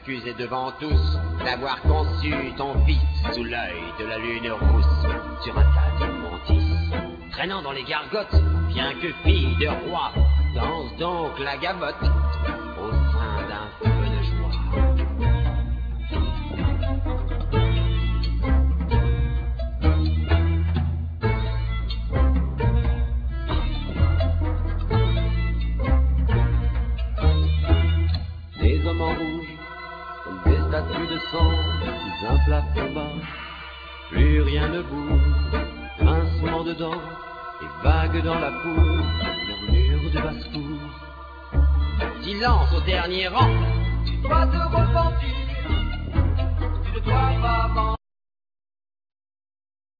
t'accuser devant tous d'avoir conçu ton fils sous l'œil de la lune rousse sur un tas d'immondices. Traînant dans les gargotes, bien que fille de roi, danse donc la gavotte au sein d'un feu de joie. Des hommes en rouge, comme des statues de sang, sous un plafond bas, plus rien ne bouge, grincement de dents, et vagues dans la cour, murmure de basse-cour. Silence au dernier rang, tu dois te repentir, tu ne dois pas mentir.